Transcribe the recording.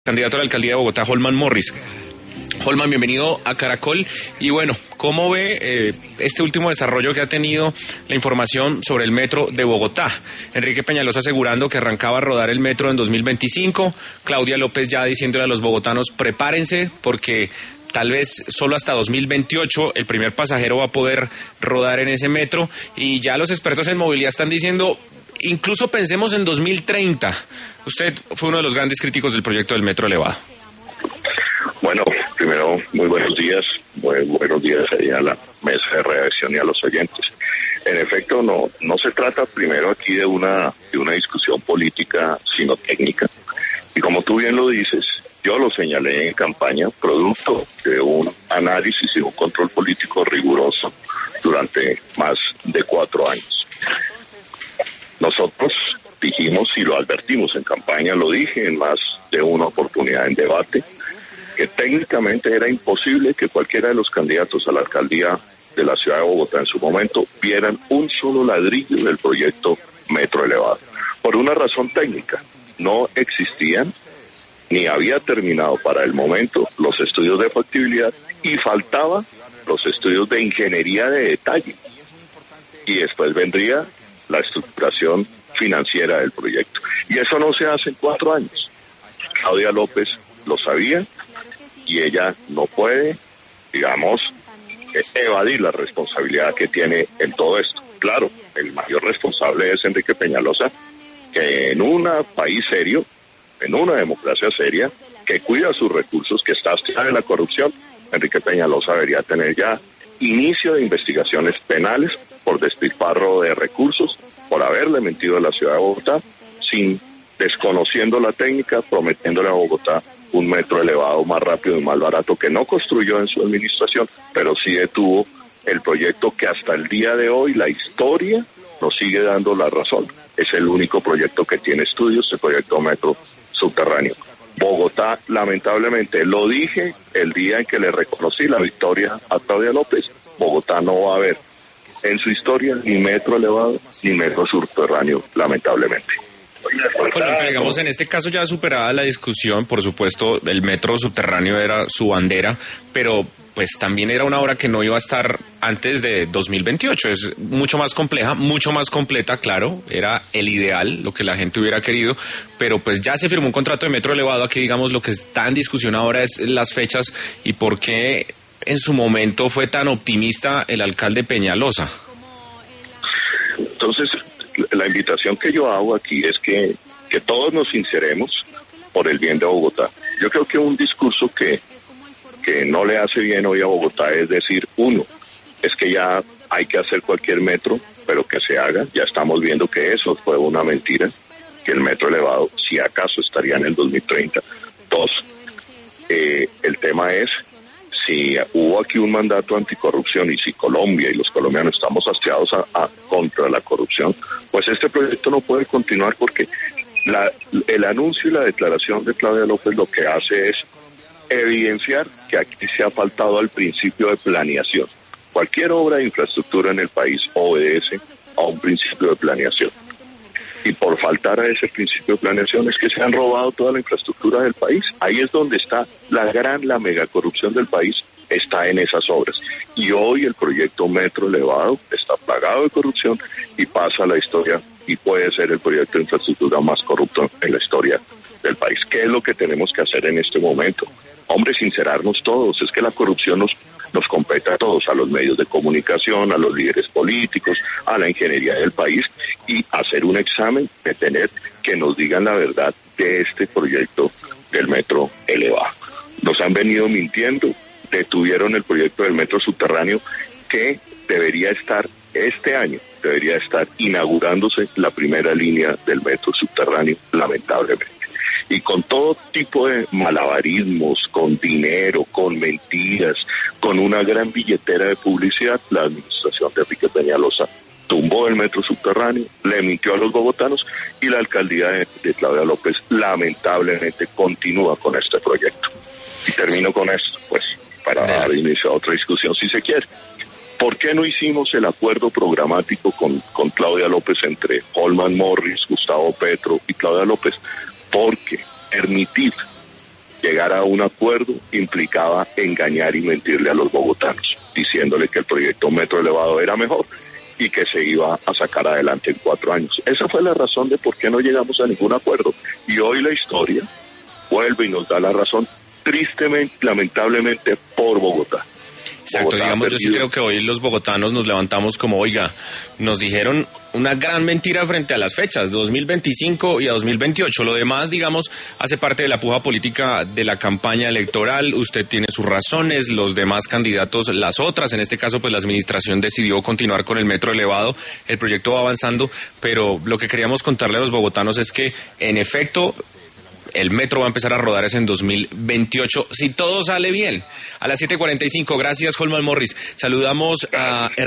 candidato a la alcaldía de Bogotá, Holman Morris. Holman, bienvenido a Caracol. Y bueno, ¿cómo ve este último desarrollo que ha tenido la información sobre el metro de Bogotá? Enrique Peñalosa asegurando que arrancaba a rodar el metro en 2025, Claudia López ya diciéndole a los bogotanos prepárense porque tal vez solo hasta 2028 el primer pasajero va a poder rodar en ese metro, y ya los expertos en movilidad están diciendo incluso pensemos en 2030. Usted fue uno de los grandes críticos del proyecto del metro elevado. Bueno, primero, muy buenos días ahí a la mesa de redacción y a los oyentes. En efecto, no se trata primero aquí de una discusión política, sino técnica. Y como tú bien lo dices, yo lo señalé en campaña, producto de un análisis y un control político riguroso durante más de 4 años. Nosotros dijimos y lo advertimos en campaña, lo dije en más de una oportunidad en debate, que técnicamente era imposible que cualquiera de los candidatos a la alcaldía de la ciudad de Bogotá en su momento vieran un solo ladrillo del proyecto metro elevado. Por una razón técnica, no existían ni había terminado para el momento los estudios de factibilidad y faltaban los estudios de ingeniería de detalle. Y después vendría la estructuración financiera del proyecto. Y eso no se hace en 4 años. Claudia López lo sabía, y ella no puede, digamos, evadir la responsabilidad que tiene en todo esto. Claro, el mayor responsable es Enrique Peñalosa, que en un país serio, en una democracia seria, que cuida sus recursos, que está hasta de la corrupción, Enrique Peñalosa debería tener ya inicio de investigaciones penales por despilfarro de recursos, por haberle mentido a la ciudad de Bogotá, desconociendo la técnica, prometiéndole a Bogotá un metro elevado más rápido y más barato, que no construyó en su administración, pero sí detuvo el proyecto que hasta el día de hoy la historia nos sigue dando la razón. Es el único proyecto que tiene estudios, el proyecto metro subterráneo. Bogotá, lamentablemente, lo dije el día en que le reconocí la victoria a Claudia López, Bogotá no va a ver en su historia ni metro elevado ni metro subterráneo, lamentablemente. Bueno, digamos, en este caso ya superada la discusión, por supuesto, el metro subterráneo era su bandera, pero pues también era una obra que no iba a estar antes de 2028, es mucho más compleja, mucho más completa, claro, era el ideal, lo que la gente hubiera querido, pero pues ya se firmó un contrato de metro elevado. Aquí, digamos, lo que está en discusión ahora es las fechas y por qué en su momento fue tan optimista el alcalde Peñalosa. Entonces, la invitación que yo hago aquí es que todos nos sinceremos por el bien de Bogotá. Yo creo que un discurso que no le hace bien hoy a Bogotá es decir, uno, es que ya hay que hacer cualquier metro, pero que se haga. Ya estamos viendo que eso fue una mentira, que el metro elevado, si acaso, estaría en el 2030. 2, el tema es, si hubo aquí un mandato anticorrupción y si Colombia y los colombianos estamos hastiados contra la corrupción, pues este proyecto no puede continuar porque el anuncio y la declaración de Claudia López lo que hace es evidenciar que aquí se ha faltado al principio de planeación. Cualquier obra de infraestructura en el país obedece a un principio de planeación. Y por faltar a ese principio de planeación es que se han robado toda la infraestructura del país. Ahí es donde está la mega corrupción del país, está en esas obras. Y hoy el proyecto metro elevado está plagado de corrupción y pasa a la historia y puede ser el proyecto de infraestructura más corrupto en la historia del país. ¿Qué es lo que tenemos que hacer en este momento? Hombre, sincerarnos todos. Es que la corrupción nos compete a todos, a los medios de comunicación, a los líderes políticos, a la ingeniería del país, y hacer un examen de tener que nos digan la verdad de este proyecto del metro elevado. Nos han venido mintiendo, detuvieron el proyecto del metro subterráneo que debería estar este año, debería estar inaugurándose la primera línea del metro subterráneo, lamentablemente. Y con todo tipo de malabarismos, con dinero, con mentiras, con una gran billetera de publicidad, la administración de Enrique Peñalosa tumbó el metro subterráneo, le mintió a los bogotanos y la alcaldía de Claudia López lamentablemente continúa con este proyecto. Y termino con esto, pues, para dar inicio a otra discusión si se quiere. ¿Por qué no hicimos el acuerdo programático con Claudia López entre Holman Morris, Gustavo Petro y Claudia López? Porque permitir llegar a un acuerdo implicaba engañar y mentirle a los bogotanos, diciéndole que el proyecto Metro Elevado era mejor y que se iba a sacar adelante en 4 años. Esa fue la razón de por qué no llegamos a ningún acuerdo. Y hoy la historia vuelve y nos da la razón, tristemente, lamentablemente, por Bogotá. Exacto, digamos, yo sí creo que hoy los bogotanos nos levantamos como, oiga, nos dijeron una gran mentira frente a las fechas, 2025 y a 2028. Lo demás, digamos, hace parte de la puja política de la campaña electoral. Usted tiene sus razones, los demás candidatos las otras. En este caso, pues la administración decidió continuar con el metro elevado. El proyecto va avanzando, pero lo que queríamos contarle a los bogotanos es que, en efecto, el metro va a empezar a rodar en 2028, si todo sale bien. A las 7:45, gracias, Holman Morris. Saludamos a